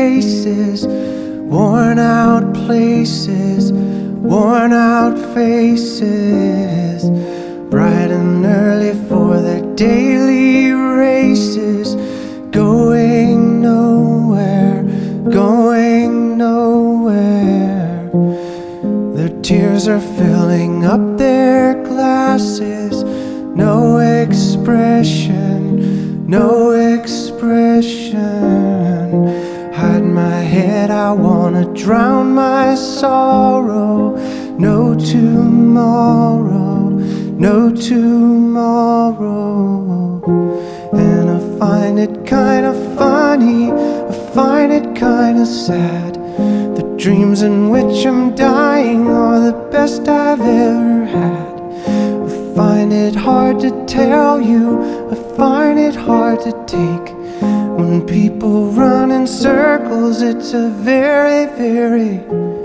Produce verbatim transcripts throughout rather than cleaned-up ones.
races, worn out places, worn out faces, bright and early for their daily races, going nowhere, going nowhere. Their tears are filling up their glasses, no expression, no expression. Hide my head, I wanna drown my sorrow. No tomorrow, no tomorrow. And I find it kinda funny, I find it kinda sad. The dreams in which I'm dying are the best I've ever had. I find it hard to tell you, I find it hard to take. When people run in circles, it's a very, very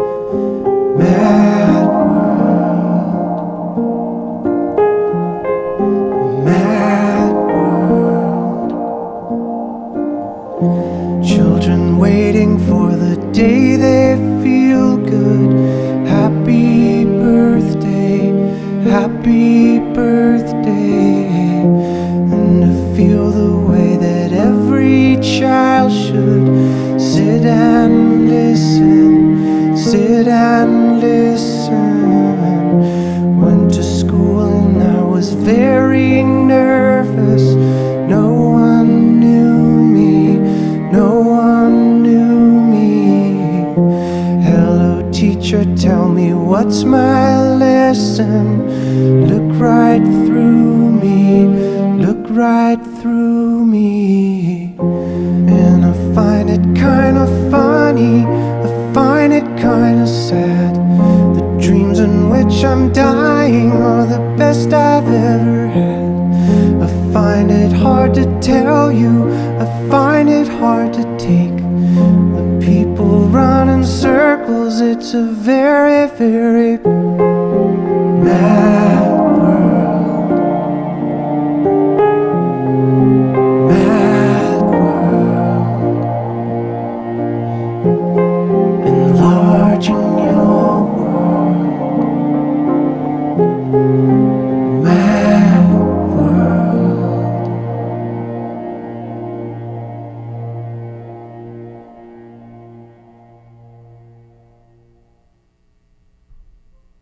mad world. Mad world. Children waiting for the day they feel good. Happy birthday, happy birthday. And to feel the way that every child should sit and listen, sit and listen. Went to school and I was very nervous. No one knew me, no one knew me. Hello teacher, tell me what's my lesson. Look right through me, look right through me. And I find it kinda funny, I find it kinda sad. The dreams in which I'm dying are the best I've ever had. I find it hard to tell you, I find it hard to take. When people run in circles, it's a very, very